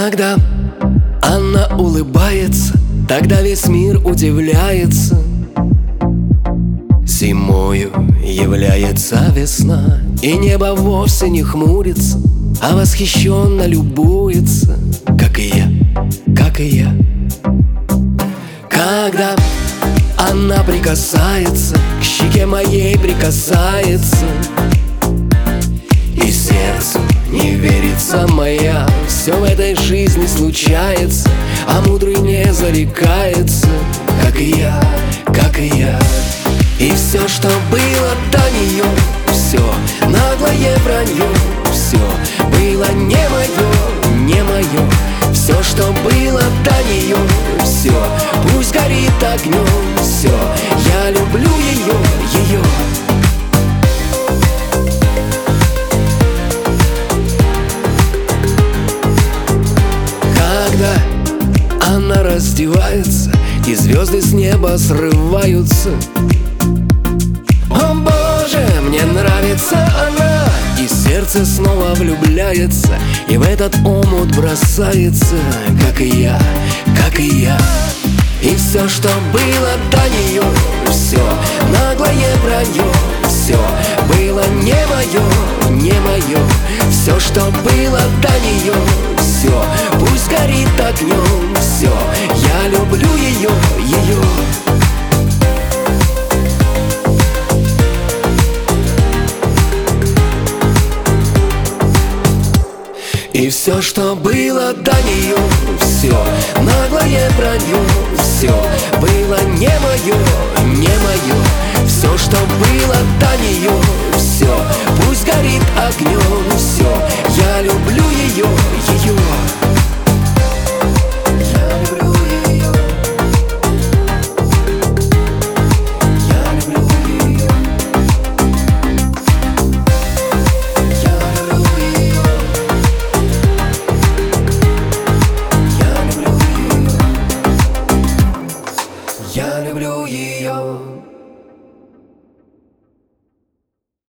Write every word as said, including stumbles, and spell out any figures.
Когда она улыбается, тогда весь мир удивляется. Зимою является весна, и небо вовсе не хмурится, а восхищенно любуется, как и я, как и я. Когда она прикасается, к щеке моей прикасается, и сердцу не верится моя, все в этой жизни случается, а мудрый не зарекается, как и я, как и я. И все, что было до нее, все наглое вранье, все было не мое, не мое. Все, что было до нее, все пусть горит огнем, все, я люблю ее, ее. Когда она раздевается, и звезды с неба срываются, о боже, мне нравится она, и сердце снова влюбляется, и в этот омут бросается, как и я, как и я. И все, что было до нее, все наглое вранье, все было не мое, не мое. Все, что было до нее, все пусть горит огнем, все, я люблю ее, ее. И все, что было до нее, все наглое вранье, все было не мое, не мое.